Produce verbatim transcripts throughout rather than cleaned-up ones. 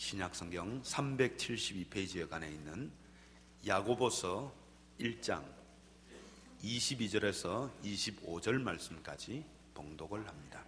신약성경 삼백칠십이 페이지여간에 있는 야고보서 일 장 이십이 절에서 이십오 절 말씀까지 봉독을 합니다.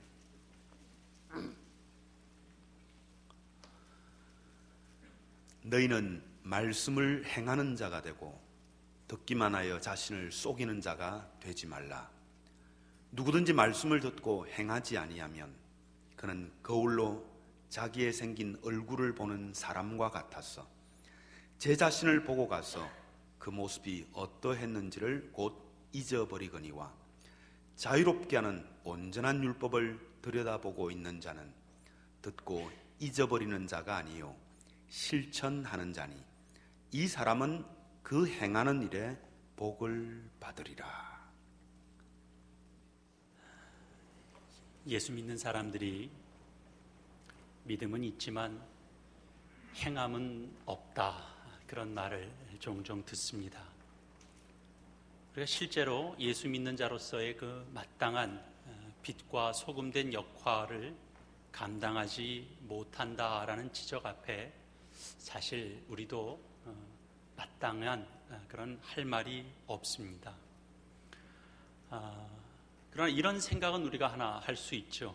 너희는 말씀을 행하는 자가 되고 듣기만 하여 자신을 속이는 자가 되지 말라. 누구든지 말씀을 듣고 행하지 아니하면 그는 거울로 자기의 생긴 얼굴을 보는 사람과 같아서 제 자신을 보고 가서 그 모습이 어떠했는지를 곧 잊어버리거니와 자유롭게 하는 온전한 율법을 들여다보고 있는 자는 듣고 잊어버리는 자가 아니요 실천하는 자니 이 사람은 그 행하는 일에 복을 받으리라. 예수 믿는 사람들이 믿음은 있지만 행함은 없다, 그런 말을 종종 듣습니다. 우리가 실제로 예수 믿는 자로서의 그 마땅한 빛과 소금된 역할을 감당하지 못한다라는 지적 앞에 사실 우리도 마땅한 그런 할 말이 없습니다. 그러나 이런 생각은 우리가 하나 할 수 있죠.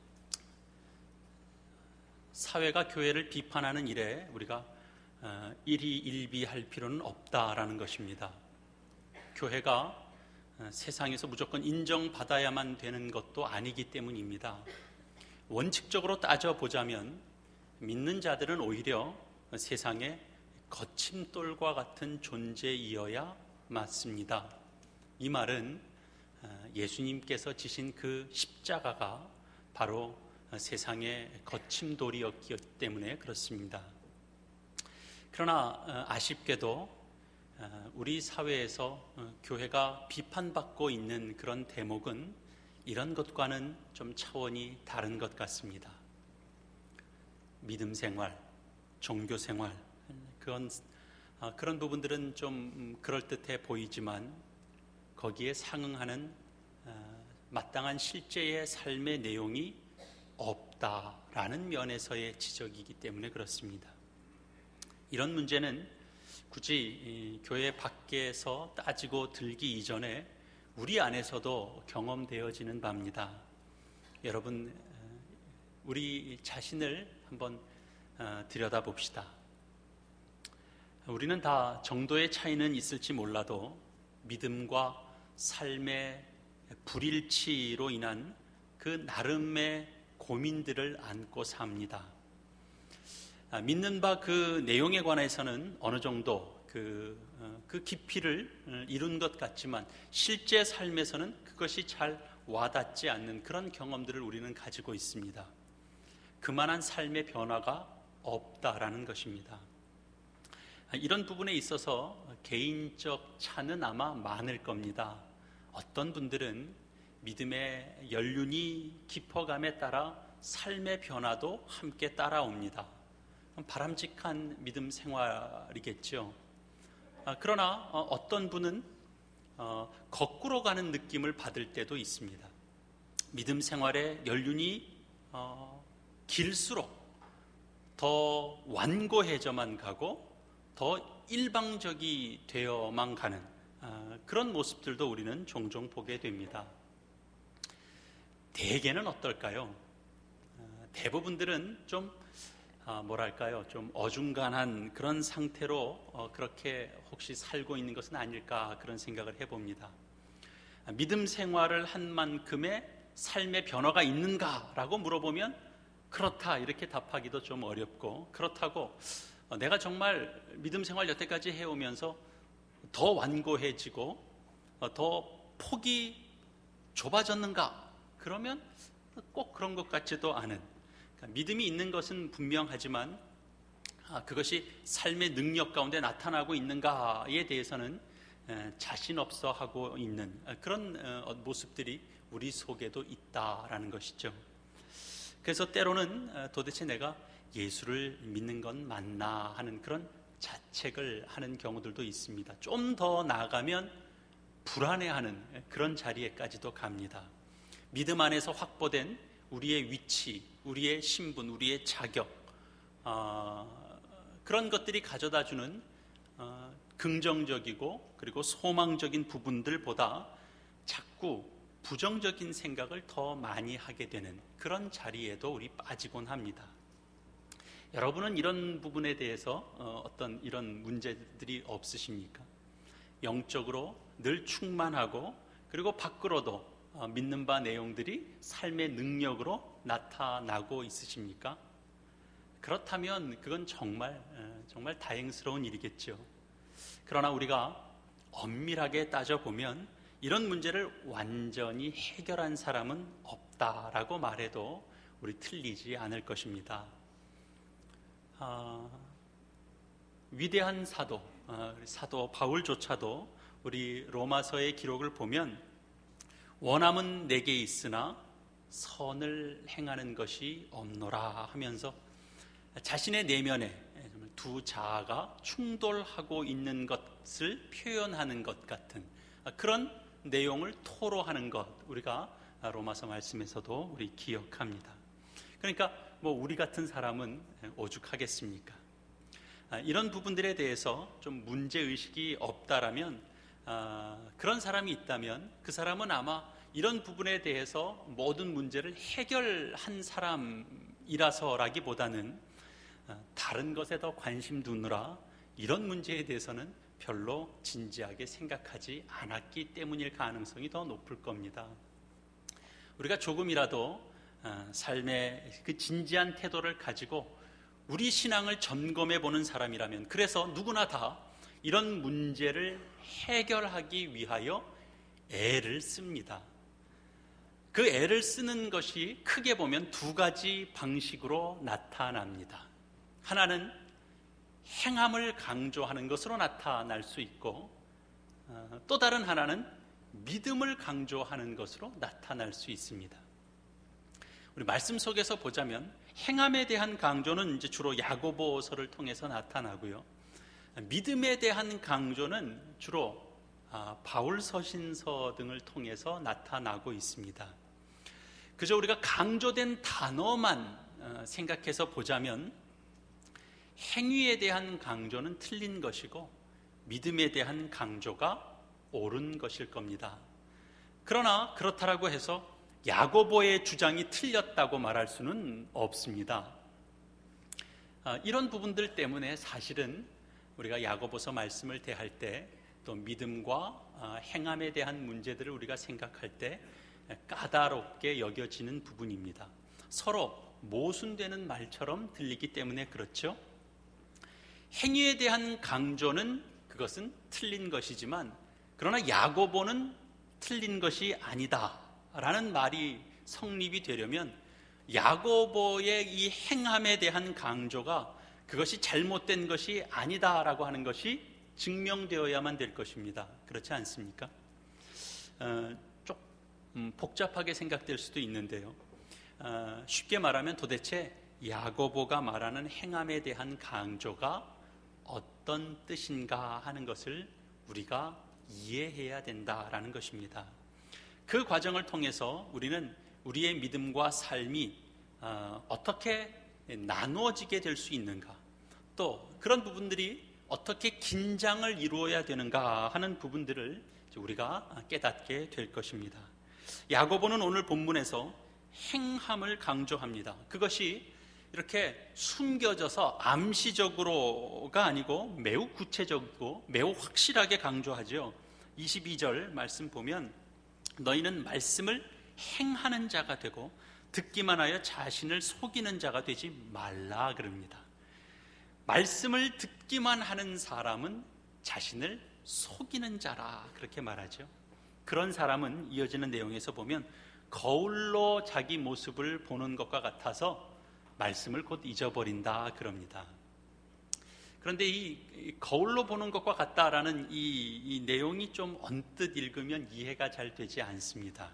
사회가 교회를 비판하는 일에 우리가 일희일비할 필요는 없다라는 것입니다. 교회가 세상에서 무조건 인정받아야만 되는 것도 아니기 때문입니다. 원칙적으로 따져보자면 믿는 자들은 오히려 세상의 거침돌과 같은 존재이어야 맞습니다. 이 말은 예수님께서 지신 그 십자가가 바로 세상의 거침돌이었기 때문에 그렇습니다. 그러나 아쉽게도 우리 사회에서 교회가 비판받고 있는 그런 대목은 이런 것과는 좀 차원이 다른 것 같습니다. 믿음 생활, 종교 생활, 그런, 그런 부분들은 좀 그럴듯해 보이지만 거기에 상응하는 마땅한 실제의 삶의 내용이 없다라는 면에서의 지적이기 때문에 그렇습니다. 이런 문제는 굳이 교회 밖에서 따지고 들기 이전에 우리 안에서도 경험되어지는 바입니다. 여러분, 우리 자신을 한번 들여다봅시다. 우리는 다 정도의 차이는 있을지 몰라도 믿음과 삶의 불일치로 인한 그 나름의 고민들을 안고 삽니다. 믿는 바 그 내용에 관해서는 어느 정도 그, 그 깊이를 이룬 것 같지만 실제 삶에서는 그것이 잘 와닿지 않는 그런 경험들을 우리는 가지고 있습니다. 그만한 삶의 변화가 없다라는 것입니다. 이런 부분에 있어서 개인적 차는 아마 많을 겁니다. 어떤 분들은 믿음의 연륜이 깊어감에 따라 삶의 변화도 함께 따라옵니다. 바람직한 믿음 생활이겠죠. 그러나 어떤 분은 거꾸로 가는 느낌을 받을 때도 있습니다. 믿음 생활의 연륜이 길수록 더 완고해져만 가고 더 일방적이 되어만 가는 그런 모습들도 우리는 종종 보게 됩니다. 대개는 어떨까요? 대부분들은 좀 뭐랄까요, 좀 어중간한 그런 상태로 그렇게 혹시 살고 있는 것은 아닐까 그런 생각을 해봅니다. 믿음 생활을 한 만큼의 삶의 변화가 있는가라고 물어보면 그렇다 이렇게 답하기도 좀 어렵고, 그렇다고 내가 정말 믿음 생활 여태까지 해오면서 더 완고해지고 더 폭이 좁아졌는가? 그러면 꼭 그런 것 같지도 않은, 그러니까 믿음이 있는 것은 분명하지만 그것이 삶의 능력 가운데 나타나고 있는가에 대해서는 자신 없어 하고 있는 그런 모습들이 우리 속에도 있다라는 것이죠. 그래서 때로는 도대체 내가 예수를 믿는 건 맞나 하는 그런 자책을 하는 경우들도 있습니다. 좀 더 나아가면 불안해하는 그런 자리에까지도 갑니다. 믿음 안에서 확보된 우리의 위치, 우리의 신분, 우리의 자격, 어, 그런 것들이 가져다주는 어, 긍정적이고 그리고 소망적인 부분들보다 자꾸 부정적인 생각을 더 많이 하게 되는 그런 자리에도 우리 빠지곤 합니다. 여러분은 이런 부분에 대해서 어, 어떤 이런 문제들이 없으십니까? 영적으로 늘 충만하고 그리고 밖으로도 어, 믿는 바 내용들이 삶의 능력으로 나타나고 있으십니까? 그렇다면 그건 정말 정말 다행스러운 일이겠죠. 그러나 우리가 엄밀하게 따져보면 이런 문제를 완전히 해결한 사람은 없다라고 말해도 우리 틀리지 않을 것입니다. 아, 위대한 사도, 아, 사도 바울조차도 우리 로마서의 기록을 보면 원함은 내게 있으나 선을 행하는 것이 없노라 하면서 자신의 내면에 두 자아가 충돌하고 있는 것을 표현하는 것 같은 그런 내용을 토로하는 것, 우리가 로마서 말씀에서도 우리 기억합니다. 그러니까 뭐 우리 같은 사람은 오죽하겠습니까? 이런 부분들에 대해서 좀 문제의식이 없다라면, 그런 사람이 있다면 그 사람은 아마 이런 부분에 대해서 모든 문제를 해결한 사람이라서라기보다는 다른 것에 더 관심 두느라 이런 문제에 대해서는 별로 진지하게 생각하지 않았기 때문일 가능성이 더 높을 겁니다. 우리가 조금이라도 삶의 그 진지한 태도를 가지고 우리 신앙을 점검해 보는 사람이라면, 그래서 누구나 다 이런 문제를 해결하기 위하여 애를 씁니다. 그 애를 쓰는 것이 크게 보면 두 가지 방식으로 나타납니다. 하나는 행함을 강조하는 것으로 나타날 수 있고, 또 다른 하나는 믿음을 강조하는 것으로 나타날 수 있습니다. 우리 말씀 속에서 보자면 행함에 대한 강조는 이제 주로 야고보서를 통해서 나타나고요, 믿음에 대한 강조는 주로 바울 서신서 등을 통해서 나타나고 있습니다. 그저 우리가 강조된 단어만 생각해서 보자면 행위에 대한 강조는 틀린 것이고 믿음에 대한 강조가 옳은 것일 겁니다. 그러나 그렇다라고 해서 야고보의 주장이 틀렸다고 말할 수는 없습니다. 이런 부분들 때문에 사실은 우리가 야고보서 말씀을 대할 때, 또 믿음과 행함에 대한 문제들을 우리가 생각할 때 까다롭게 여겨지는 부분입니다. 서로 모순되는 말처럼 들리기 때문에 그렇죠. 행위에 대한 강조는 그것은 틀린 것이지만, 그러나 야고보는 틀린 것이 아니다라는 말이 성립이 되려면 야고보의 이 행함에 대한 강조가 그것이 잘못된 것이 아니다라고 하는 것이 증명되어야만 될 것입니다. 그렇지 않습니까? 어, 좀 음, 복잡하게 생각될 수도 있는데요. 어, 쉽게 말하면 도대체 야고보가 말하는 행함에 대한 강조가 어떤 뜻인가 하는 것을 우리가 이해해야 된다라는 것입니다. 그 과정을 통해서 우리는 우리의 믿음과 삶이 어, 어떻게 나누어지게 될 수 있는가, 또 그런 부분들이 어떻게 긴장을 이루어야 되는가 하는 부분들을 우리가 깨닫게 될 것입니다. 야고보는 오늘 본문에서 행함을 강조합니다. 그것이 이렇게 숨겨져서 암시적으로가 아니고 매우 구체적이고 매우 확실하게 강조하죠. 이십이 절 말씀 보면 너희는 말씀을 행하는 자가 되고 듣기만 하여 자신을 속이는 자가 되지 말라 그럽니다. 말씀을 듣기만 하는 사람은 자신을 속이는 자라 그렇게 말하죠. 그런 사람은 이어지는 내용에서 보면 거울로 자기 모습을 보는 것과 같아서 말씀을 곧 잊어버린다 그럽니다. 그런데 이 거울로 보는 것과 같다라는 이, 이 내용이 좀 언뜻 읽으면 이해가 잘 되지 않습니다.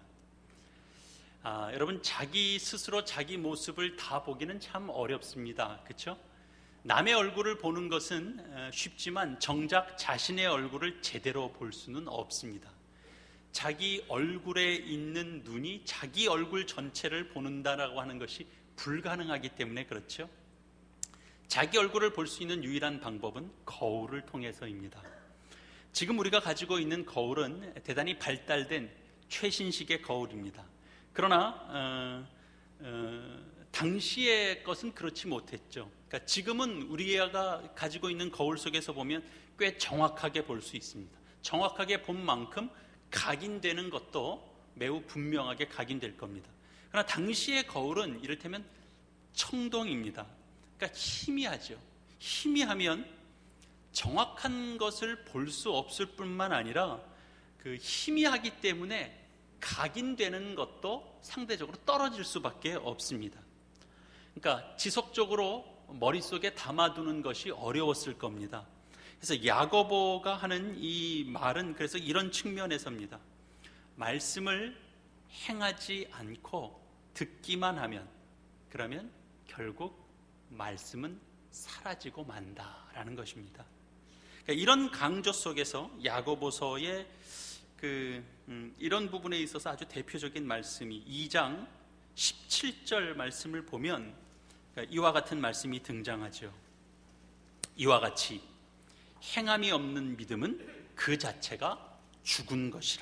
아, 여러분, 자기 스스로 자기 모습을 다 보기는 참 어렵습니다. 그렇죠? 남의 얼굴을 보는 것은 쉽지만 정작 자신의 얼굴을 제대로 볼 수는 없습니다. 자기 얼굴에 있는 눈이 자기 얼굴 전체를 보는다라고 하는 것이 불가능하기 때문에 그렇죠. 자기 얼굴을 볼 수 있는 유일한 방법은 거울을 통해서입니다. 지금 우리가 가지고 있는 거울은 대단히 발달된 최신식의 거울입니다. 그러나 어, 어, 당시의 것은 그렇지 못했죠. 그러니까 지금은 우리가 가지고 있는 거울 속에서 보면 꽤 정확하게 볼 수 있습니다. 정확하게 본 만큼 각인되는 것도 매우 분명하게 각인될 겁니다. 그러나 당시의 거울은 이를테면 청동입니다. 그러니까 희미하죠. 희미하면 정확한 것을 볼 수 없을 뿐만 아니라 그 희미하기 때문에 각인되는 것도 상대적으로 떨어질 수밖에 없습니다. 그러니까 지속적으로 머릿속에 담아두는 것이 어려웠을 겁니다. 그래서 야고보가 하는 이 말은 그래서 이런 측면에서입니다. 말씀을 행하지 않고 듣기만 하면 그러면 결국 말씀은 사라지고 만다라는 것입니다. 그러니까 이런 강조 속에서 야고보서의 그 음, 이런 부분에 있어서 아주 대표적인 말씀이 이 장 십칠 절 말씀을 보면 그러니까 이와 같은 말씀이 등장하죠. 이와 같이 행함이 없는 믿음은 그 자체가 죽은 것이라.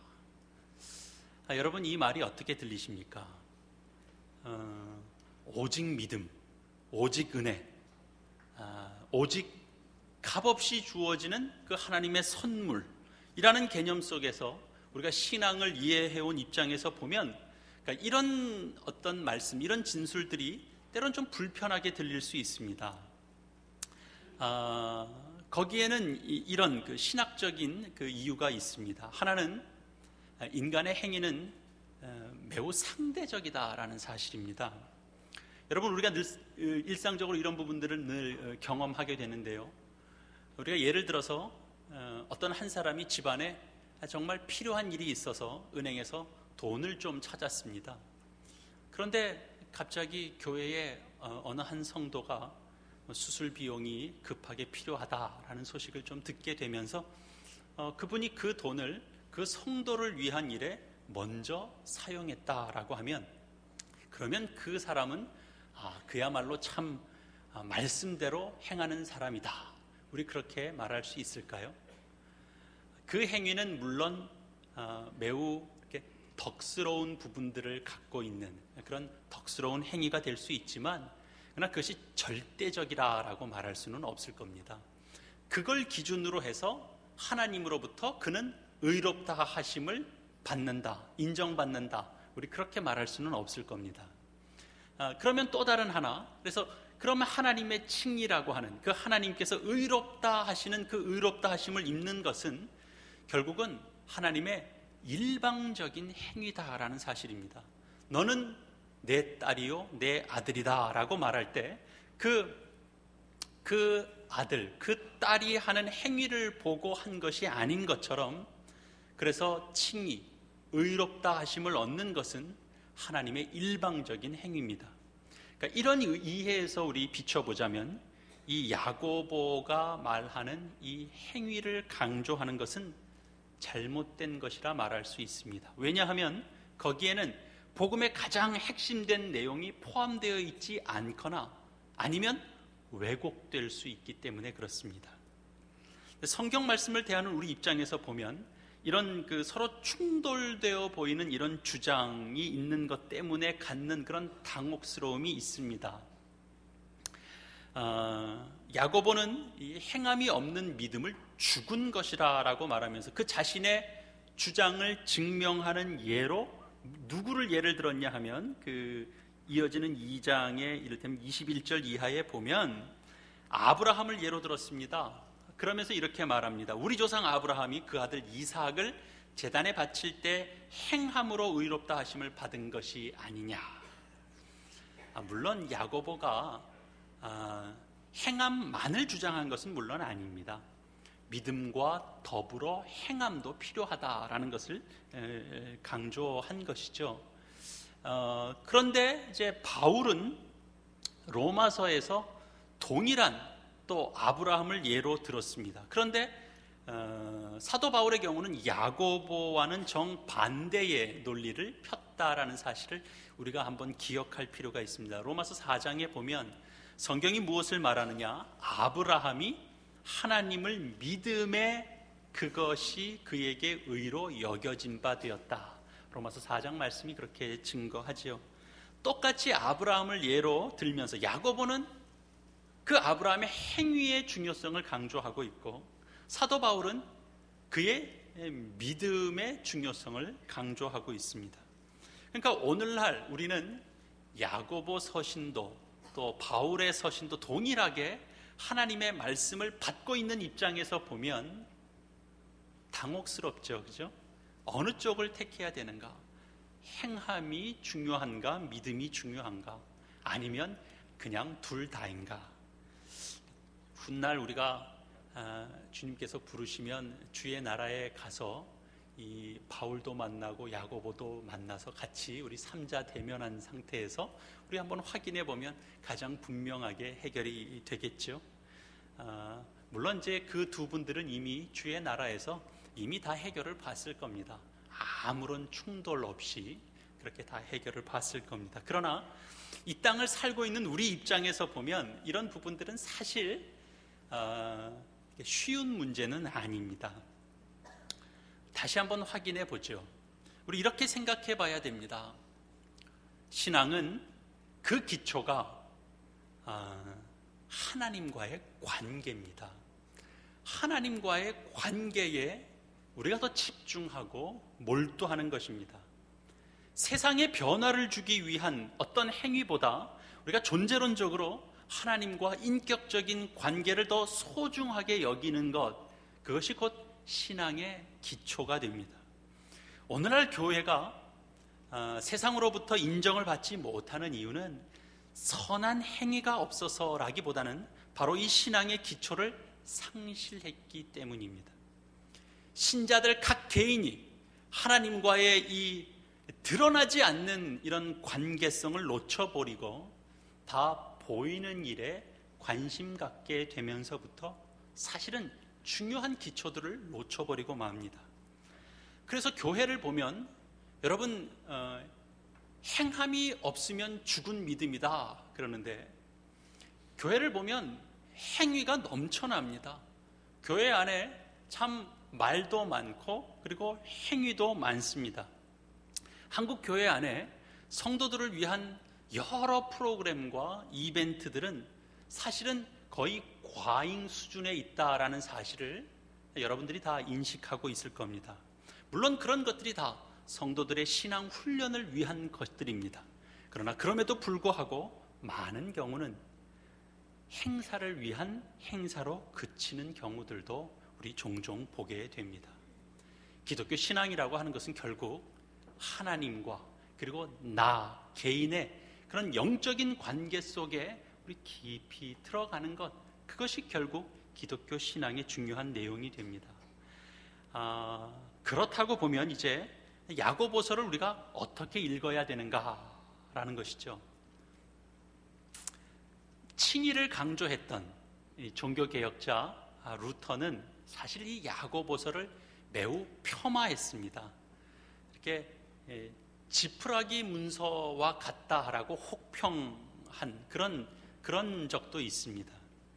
아, 여러분 이 말이 어떻게 들리십니까? 어, 오직 믿음, 오직 은혜, 아, 오직 값없이 주어지는 그 하나님의 선물이라는 개념 속에서 우리가 신앙을 이해해온 입장에서 보면 그러니까 이런 어떤 말씀, 이런 진술들이 때론 좀 불편하게 들릴 수 있습니다. 아, 거기에는 이, 이런 그 신학적인 그 이유가 있습니다. 하나는 인간의 행위는 매우 상대적이다라는 사실입니다. 여러분 우리가 늘 일상적으로 이런 부분들을 늘 경험하게 되는데요. 우리가 예를 들어서 어떤 한 사람이 집안에 정말 필요한 일이 있어서 은행에서 돈을 좀 찾았습니다. 그런데 갑자기 교회에 어느 한 성도가 수술 비용이 급하게 필요하다라는 소식을 좀 듣게 되면서 그분이 그 돈을 그 성도를 위한 일에 먼저 사용했다라고 하면 그러면 그 사람은 아, 그야말로 참 말씀대로 행하는 사람이다. 우리 그렇게 말할 수 있을까요? 그 행위는 물론 매우 이렇게 덕스러운 부분들을 갖고 있는 그런 덕스러운 행위가 될 수 있지만 그러나 그것이 절대적이라고 말할 수는 없을 겁니다. 그걸 기준으로 해서 하나님으로부터 그는 의롭다 하심을 받는다, 인정받는다. 우리 그렇게 말할 수는 없을 겁니다. 아, 그러면 또 다른 하나, 그래서 그러면 하나님의 칭의라고 하는 그 하나님께서 의롭다 하시는 그 의롭다 하심을 입는 것은 결국은 하나님의 일방적인 행위다라는 사실입니다. 너는 내 딸이요 내 아들이다 라고 말할 때 그 그 아들, 그 딸이 하는 행위를 보고 한 것이 아닌 것처럼 그래서 칭의, 의롭다 하심을 얻는 것은 하나님의 일방적인 행위입니다. 그러니까 이런 이해에서 우리 비춰보자면 이 야고보가 말하는 이 행위를 강조하는 것은 잘못된 것이라 말할 수 있습니다. 왜냐하면 거기에는 복음의 가장 핵심된 내용이 포함되어 있지 않거나 아니면 왜곡될 수 있기 때문에 그렇습니다. 성경 말씀을 대하는 우리 입장에서 보면 이런 그 서로 충돌되어 보이는 이런 주장이 있는 것 때문에 갖는 그런 당혹스러움이 있습니다. 어, 야고보는 이 행함이 없는 믿음을 죽은 것이라고 말하면서 그 자신의 주장을 증명하는 예로 누구를 예를 들었냐 하면 그 이어지는 이 장의 이를테면 이십일 절 이하에 보면 아브라함을 예로 들었습니다. 그러면서 이렇게 말합니다. 우리 조상 아브라함이 그 아들 이삭을 제단에 바칠 때 행함으로 의롭다 하심을 받은 것이 아니냐. 아, 물론 야고보가 아, 행함만을 주장한 것은 물론 아닙니다. 믿음과 더불어 행함도 필요하다라는 것을 에, 강조한 것이죠. 어, 그런데 이제 바울은 로마서에서 동일한 또 아브라함을 예로 들었습니다. 그런데 어, 사도 바울의 경우는 야고보와는 정반대의 논리를 폈다라는 사실을 우리가 한번 기억할 필요가 있습니다. 로마서 사 장에 보면 성경이 무엇을 말하느냐? 아브라함이 하나님을 믿음에 그것이 그에게 의로 여겨진 바 되었다. 로마서 사 장 말씀이 그렇게 증거하지요. 똑같이 아브라함을 예로 들면서 야고보는 그 아브라함의 행위의 중요성을 강조하고 있고, 사도 바울은 그의 믿음의 중요성을 강조하고 있습니다. 그러니까 오늘날 우리는 야고보 서신도 또 바울의 서신도 동일하게 하나님의 말씀을 받고 있는 입장에서 보면 당혹스럽죠, 그죠? 어느 쪽을 택해야 되는가? 행함이 중요한가? 믿음이 중요한가? 아니면 그냥 둘 다인가? 훗날 우리가 아, 주님께서 부르시면 주의 나라에 가서 이 바울도 만나고 야고보도 만나서 같이 우리 삼자 대면한 상태에서 우리 한번 확인해 보면 가장 분명하게 해결이 되겠죠. 아, 물론 이제 그 두 분들은 이미 주의 나라에서 이미 다 해결을 봤을 겁니다. 아무런 충돌 없이 그렇게 다 해결을 봤을 겁니다. 그러나 이 땅을 살고 있는 우리 입장에서 보면 이런 부분들은 사실 어, 쉬운 문제는 아닙니다. 다시 한번 확인해 보죠. 우리 이렇게 생각해 봐야 됩니다. 신앙은 그 기초가 어, 하나님과의 관계입니다. 하나님과의 관계에 우리가 더 집중하고 몰두하는 것입니다. 세상에 변화를 주기 위한 어떤 행위보다 우리가 존재론적으로 하나님과 인격적인 관계를 더 소중하게 여기는 것, 그것이 곧 신앙의 기초가 됩니다. 오늘날 교회가 어, 세상으로부터 인정을 받지 못하는 이유는 선한 행위가 없어서라기보다는 바로 이 신앙의 기초를 상실했기 때문입니다. 신자들 각 개인이 하나님과의 이 드러나지 않는 이런 관계성을 놓쳐버리고 다 보이는 일에 관심 갖게 되면서부터 사실은 중요한 기초들을 놓쳐버리고 맙니다. 그래서 교회를 보면 여러분 어, 행함이 없으면 죽은 믿음이다 그러는데, 교회를 보면 행위가 넘쳐납니다. 교회 안에 참 말도 많고 그리고 행위도 많습니다. 한국 교회 안에 성도들을 위한 여러 프로그램과 이벤트들은 사실은 거의 과잉 수준에 있다라는 사실을 여러분들이 다 인식하고 있을 겁니다. 물론 그런 것들이 다 성도들의 신앙 훈련을 위한 것들입니다. 그러나 그럼에도 불구하고 많은 경우는 행사를 위한 행사로 그치는 경우들도 우리 종종 보게 됩니다. 기독교 신앙이라고 하는 것은 결국 하나님과 그리고 나 개인의 그런 영적인 관계 속에 우리 깊이 들어가는 것, 그것이 결국 기독교 신앙의 중요한 내용이 됩니다. 아, 그렇다고 보면 이제 야고보서를 우리가 어떻게 읽어야 되는가라는 것이죠. 칭의를 강조했던 이 종교개혁자 루터는 사실 이 야고보서를 매우 폄하했습니다. 이렇게 지푸라기 문서와 같다라고 혹평한 그런 그런 적도 있습니다.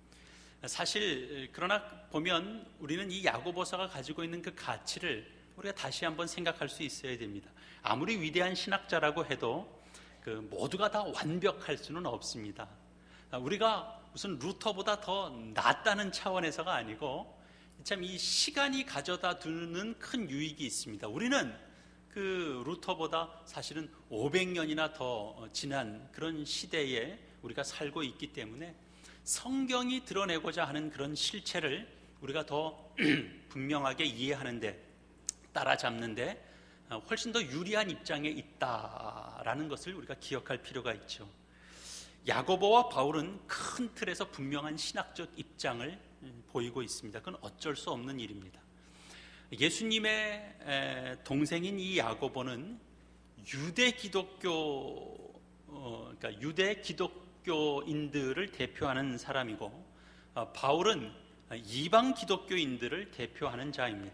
사실 그러나 보면 우리는 이 야고보서가 가지고 있는 그 가치를 우리가 다시 한번 생각할 수 있어야 됩니다. 아무리 위대한 신학자라고 해도 그 모두가 다 완벽할 수는 없습니다. 우리가 무슨 루터보다 더 낫다는 차원에서가 아니고 참 이 시간이 가져다 두는 큰 유익이 있습니다. 우리는 그 루터보다 사실은 오백 년이나 더 지난 그런 시대에 우리가 살고 있기 때문에 성경이 드러내고자 하는 그런 실체를 우리가 더 분명하게 이해하는데, 따라잡는데 훨씬 더 유리한 입장에 있다라는 것을 우리가 기억할 필요가 있죠. 야고보와 바울은 큰 틀에서 분명한 신학적 입장을 보이고 있습니다. 그건 어쩔 수 없는 일입니다. 예수님의 동생인 이 야고보는 유대 기독교, 어, 그러니까 유대 기독교인들을 대표하는 사람이고, 어, 바울은 이방 기독교인들을 대표하는 자입니다.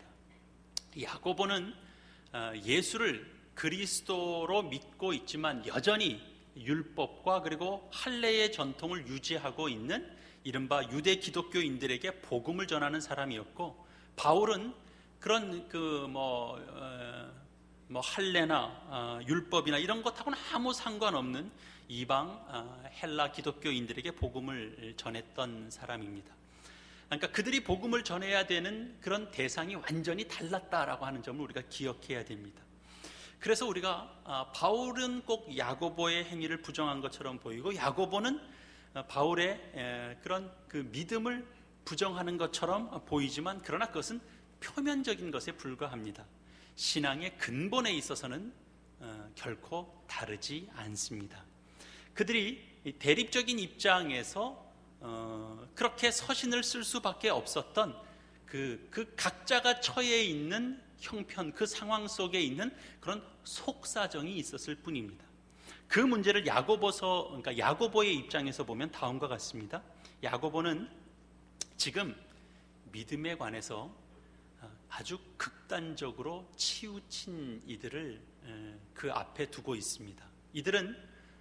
야고보는 어, 예수를 그리스도로 믿고 있지만 여전히 율법과 그리고 할례의 전통을 유지하고 있는 이른바 유대 기독교인들에게 복음을 전하는 사람이었고, 바울은 그런 그뭐 어, 뭐 할례나 어, 율법이나 이런 것하고는 아무 상관없는 이방 어, 헬라 기독교인들에게 복음을 전했던 사람입니다. 그러니까 그들이 복음을 전해야 되는 그런 대상이 완전히 달랐다라고 하는 점을 우리가 기억해야 됩니다. 그래서 우리가 아, 바울은 꼭 야고보의 행위를 부정한 것처럼 보이고, 야고보는 바울의 에, 그런 그 믿음을 부정하는 것처럼 보이지만, 그러나 그것은 표면적인 것에 불과합니다. 신앙의 근본에 있어서는 어, 결코 다르지 않습니다. 그들이 대립적인 입장에서 어, 그렇게 서신을 쓸 수밖에 없었던 그, 그 각자가 처해 있는 형편, 그 상황 속에 있는 그런 속사정이 있었을 뿐입니다. 그 문제를 야고보서, 그러니까 야고보의 입장에서 보면 다음과 같습니다. 야고보는 지금 믿음에 관해서 아주 극단적으로 치우친 이들을 그 앞에 두고 있습니다. 이들은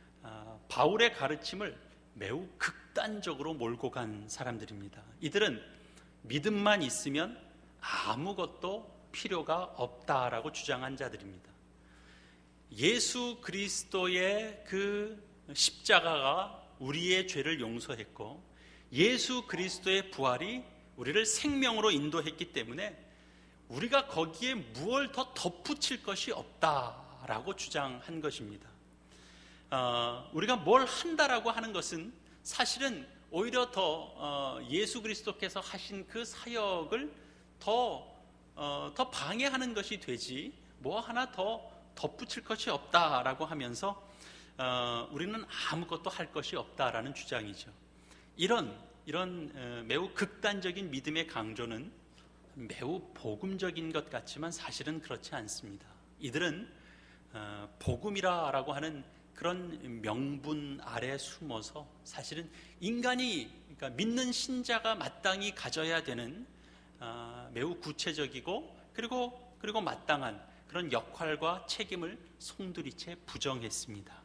바울의 가르침을 매우 극단적으로 몰고 간 사람들입니다. 이들은 믿음만 있으면 아무것도 필요가 없다라고 주장한 자들입니다. 예수 그리스도의 그 십자가가 우리의 죄를 용서했고, 예수 그리스도의 부활이 우리를 생명으로 인도했기 때문에 우리가 거기에 무엇을 더 덧붙일 것이 없다라고 주장한 것입니다. 어, 우리가 뭘 한다라고 하는 것은 사실은 오히려 더 어, 예수 그리스도께서 하신 그 사역을 더, 어, 더 방해하는 것이 되지 뭐 하나 더 덧붙일 것이 없다라고 하면서 어, 우리는 아무것도 할 것이 없다라는 주장이죠. 이런 이런 어, 매우 극단적인 믿음의 강조는 매우 복음적인 것 같지만 사실은 그렇지 않습니다. 이들은 어, 복음이라고 하는 그런 명분 아래 숨어서 사실은 인간이, 그러니까 믿는 신자가 마땅히 가져야 되는 어, 매우 구체적이고 그리고 그리고 마땅한 그런 역할과 책임을 송두리째 부정했습니다.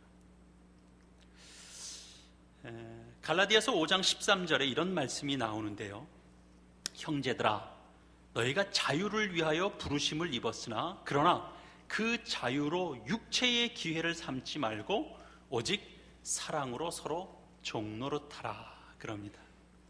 에, 갈라디아서 오 장 십삼 절에 이런 말씀이 나오는데요. 형제들아, 너희가 자유를 위하여 부르심을 입었으나 그러나 그 자유로 육체의 기회를 삼지 말고 오직 사랑으로 서로 종노릇하라 그럽니다.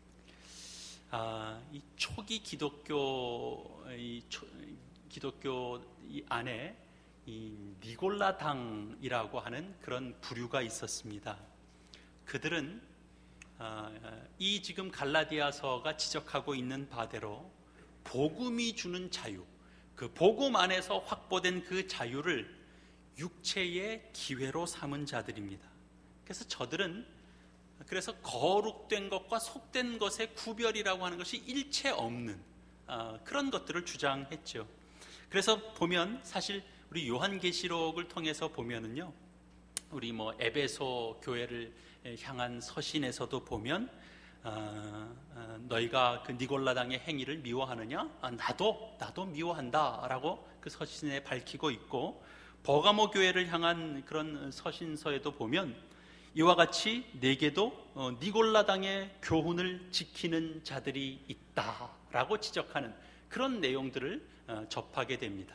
아, 이 초기 기독교 이 초, 기독교 이 안에 이 니골라당이라고 하는 그런 부류가 있었습니다. 그들은 아, 이 지금 갈라디아서가 지적하고 있는 바대로 복음이 주는 자유, 그 복음 안에서 확보된 그 자유를 육체의 기회로 삼은 자들입니다. 그래서 저들은 그래서 거룩된 것과 속된 것의 구별이라고 하는 것이 일체 없는 어, 그런 것들을 주장했죠. 그래서 보면 사실 우리 요한계시록을 통해서 보면은요, 우리 뭐 에베소 교회를 향한 서신에서도 보면 어, 어, 너희가 그 니골라당의 행위를 미워하느냐? 아, 나도 나도 미워한다라고 그 서신에 밝히고 있고, 버가모 교회를 향한 그런 서신서에도 보면 이와 같이 내게도 어, 니골라당의 교훈을 지키는 자들이 있다라고 지적하는 그런 내용들을 어, 접하게 됩니다.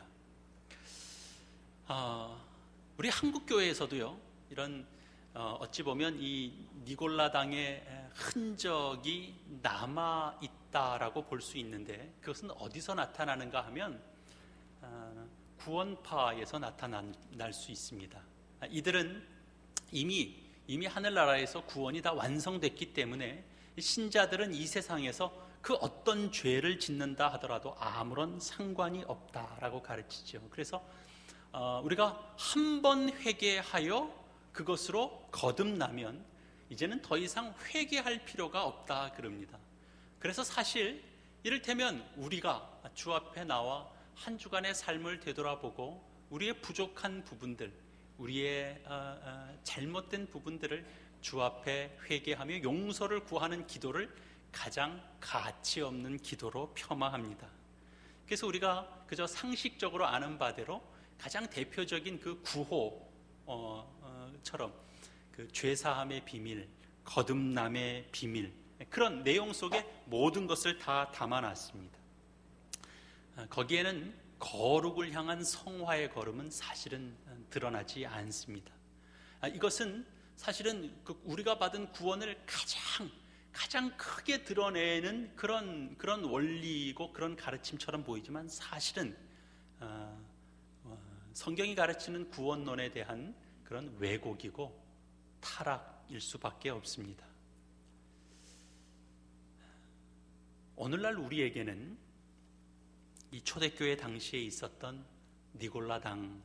아, 우리 한국 교회에서도요, 이런 어, 어찌 보면 이 니골라당의 흔적이 남아 있다라고 볼 수 있는데, 그것은 어디서 나타나는가 하면 어, 구원파에서 나타날 수 있습니다. 이들은 이미 이미 하늘나라에서 구원이 다 완성됐기 때문에 신자들은 이 세상에서 그 어떤 죄를 짓는다 하더라도 아무런 상관이 없다라고 가르치죠. 그래서 어, 우리가 한 번 회개하여 그것으로 거듭나면 이제는 더 이상 회개할 필요가 없다 그럽니다. 그래서 사실 이를테면 우리가 주 앞에 나와 한 주간의 삶을 되돌아보고 우리의 부족한 부분들, 우리의 어, 어, 잘못된 부분들을 주 앞에 회개하며 용서를 구하는 기도를 가장 가치 없는 기도로 폄하합니다. 그래서 우리가 그저 상식적으로 아는 바대로 가장 대표적인 그 구호 어, 어, 처럼 그 죄사함의 비밀, 거듭남의 비밀, 그런 내용 속에 모든 것을 다 담아놨습니다. 거기에는 거룩을 향한 성화의 걸음은 사실은 드러나지 않습니다. 이것은 사실은 우리가 받은 구원을 가장 가장 크게 드러내는 그런 그런 원리이고 그런 가르침처럼 보이지만 사실은 어, 어, 성경이 가르치는 구원론에 대한 그런 왜곡이고 타락일 수밖에 없습니다. 오늘날 우리에게는 이 초대교회 당시에 있었던 니골라당의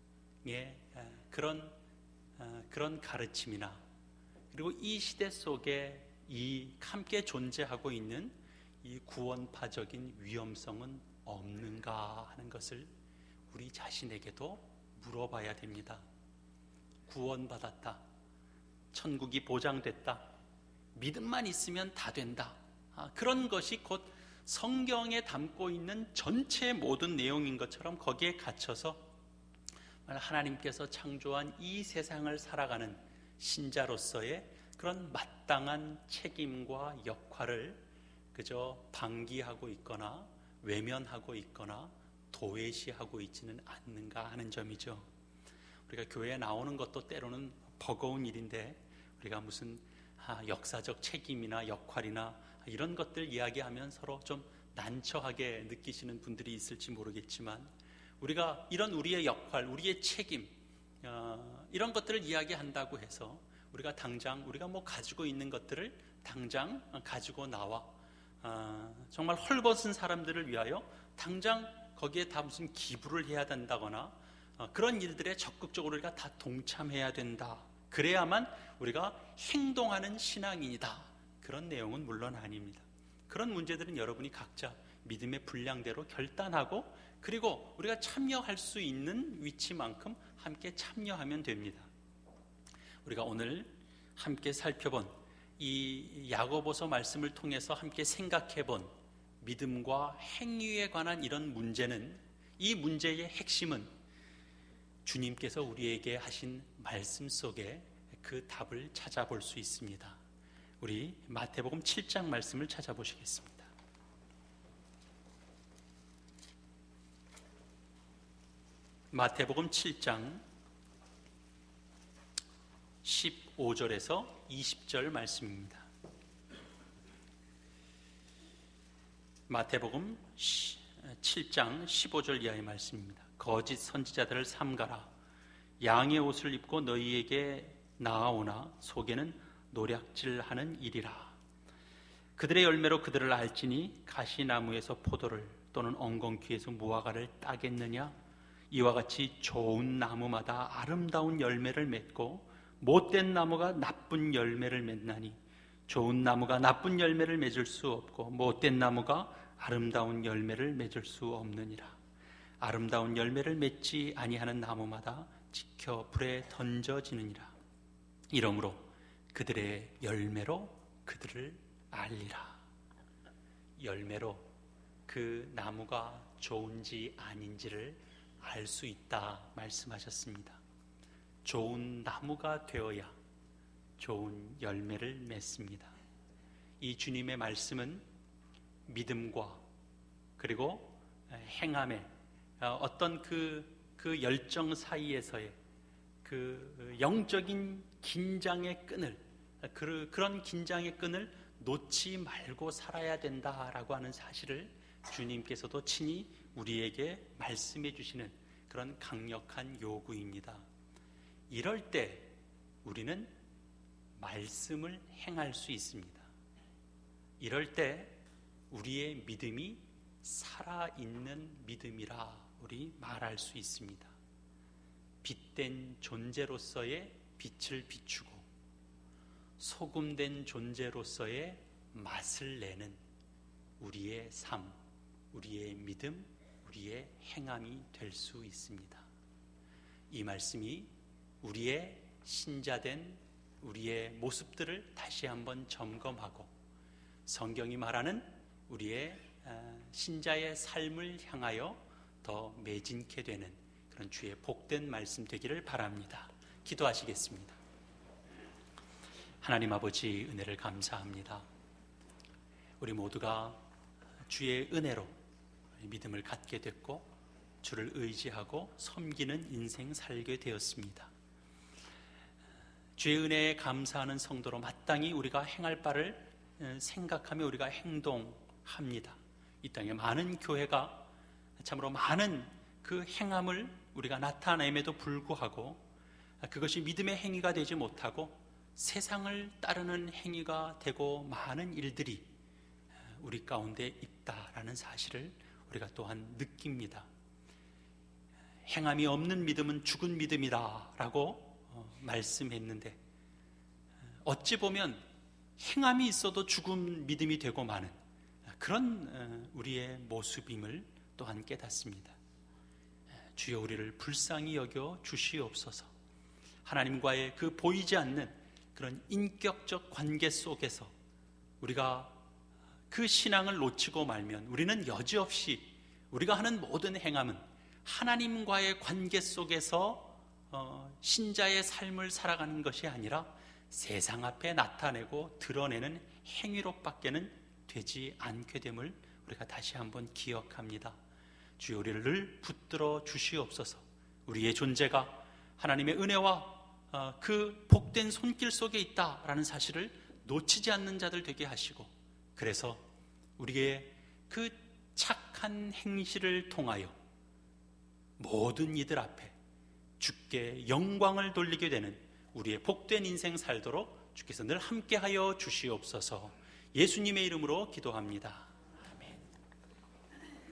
그런 그런 가르침이나 그리고 이 시대 속에 이 함께 존재하고 있는 이 구원파적인 위험성은 없는가 하는 것을 우리 자신에게도 물어봐야 됩니다. 구원받았다. 천국이 보장됐다. 믿음만 있으면 다 된다. 아, 그런 것이 곧 성경에 담고 있는 전체 모든 내용인 것처럼 거기에 갇혀서 하나님께서 창조한 이 세상을 살아가는 신자로서의 그런 마땅한 책임과 역할을 그저 방기하고 있거나 외면하고 있거나 도외시하고 있지는 않는가 하는 점이죠. 우리가 교회에 나오는 것도 때로는 버거운 일인데 우리가 무슨 아, 역사적 책임이나 역할이나 이런 것들 이야기하면 서로 좀 난처하게 느끼시는 분들이 있을지 모르겠지만 우리가 이런 우리의 역할, 우리의 책임 어, 이런 것들을 이야기한다고 해서 우리가 당장 우리가 뭐 가지고 있는 것들을 당장 가지고 나와 어, 정말 헐벗은 사람들을 위하여 당장 거기에 다 무슨 기부를 해야 된다거나 어, 그런 일들에 적극적으로 우리가 다 동참해야 된다. 그래야만 우리가 행동하는 신앙인이다. 그런 내용은 물론 아닙니다. 그런 문제들은 여러분이 각자 믿음의 분량대로 결단하고 그리고 우리가 참여할 수 있는 위치만큼 함께 참여하면 됩니다. 우리가 오늘 함께 살펴본 이 야고보서 말씀을 통해서 함께 생각해본 믿음과 행위에 관한 이런 문제는 이 문제의 핵심은 주님께서 우리에게 하신 말씀 속에 그 답을 찾아볼 수 있습니다. 우리 마태복음 칠 장 말씀을 찾아보시겠습니다. 마태복음 칠 장 십오 절에서 이십 절 말씀입니다. 마태복음 칠 장 십오 절 이하의 말씀입니다. 거짓 선지자들을 삼가라. 양의 옷을 입고 너희에게 나아오나 속에는 노략질하는 일이라. 그들의 열매로 그들을 알지니 가시나무에서 포도를 또는 엉겅퀴에서 무화과를 따겠느냐. 이와 같이 좋은 나무마다 아름다운 열매를 맺고 못된 나무가 나쁜 열매를 맺나니 좋은 나무가 나쁜 열매를 맺을 수 없고 못된 나무가 아름다운 열매를 맺을 수 없느니라. 아름다운 열매를 맺지 아니하는 나무마다 지켜 불에 던져지느니라. 이러므로 그들의 열매로 그들을 알리라. 열매로 그 나무가 좋은지 아닌지를 알 수 있다 말씀하셨습니다. 좋은 나무가 되어야 좋은 열매를 맺습니다. 이 주님의 말씀은 믿음과 그리고 행함의 어떤 그, 그 열정 사이에서의 그 영적인 긴장의 끈을 그, 그런 긴장의 끈을 놓지 말고 살아야 된다라고 하는 사실을 주님께서도 친히 우리에게 말씀해 주시는 그런 강력한 요구입니다. 이럴 때 우리는 말씀을 행할 수 있습니다. 이럴 때 우리의 믿음이 살아있는 믿음이라 우리 말할 수 있습니다. 빛된 존재로서의 빛을 비추고 소금된 존재로서의 맛을 내는 우리의 삶, 우리의 믿음, 우리의 행함이 될 수 있습니다. 이 말씀이 우리의 신자된 우리의 모습들을 다시 한번 점검하고 성경이 말하는 우리의 신자의 삶을 향하여 더 매진케 되는 그런 주의 복된 말씀 되기를 바랍니다. 기도하시겠습니다. 하나님 아버지, 은혜를 감사합니다. 우리 모두가 주의 은혜로 믿음을 갖게 됐고 주를 의지하고 섬기는 인생 살게 되었습니다. 주의 은혜에 감사하는 성도로 마땅히 우리가 행할 바를 생각하며 우리가 행동합니다. 이 땅에 많은 교회가 참으로 많은 그 행함을 우리가 나타냄에도 불구하고 그것이 믿음의 행위가 되지 못하고 세상을 따르는 행위가 되고 많은 일들이 우리 가운데 있다라는 사실을 우리가 또한 느낍니다. 행함이 없는 믿음은 죽은 믿음이다라고 말씀했는데 어찌 보면 행함이 있어도 죽은 믿음이 되고 마는 그런 우리의 모습임을 또한 깨닫습니다. 주여, 우리를 불쌍히 여겨 주시옵소서. 하나님과의 그 보이지 않는 그런 인격적 관계 속에서 우리가 그 신앙을 놓치고 말면 우리는 여지없이 우리가 하는 모든 행함은 하나님과의 관계 속에서 어, 신자의 삶을 살아가는 것이 아니라 세상 앞에 나타내고 드러내는 행위로밖에는 되지 않게 됨을 우리가 다시 한번 기억합니다. 주여, 우리를 늘 붙들어 주시옵소서. 우리의 존재가 하나님의 은혜와 어, 그 복된 손길 속에 있다라는 사실을 놓치지 않는 자들 되게 하시고, 그래서 우리의 그 착한 행실을 통하여 모든 이들 앞에 주께 영광을 돌리게 되는 우리의 복된 인생 살도록 주께서 늘 함께하여 주시옵소서. 예수님의 이름으로 기도합니다.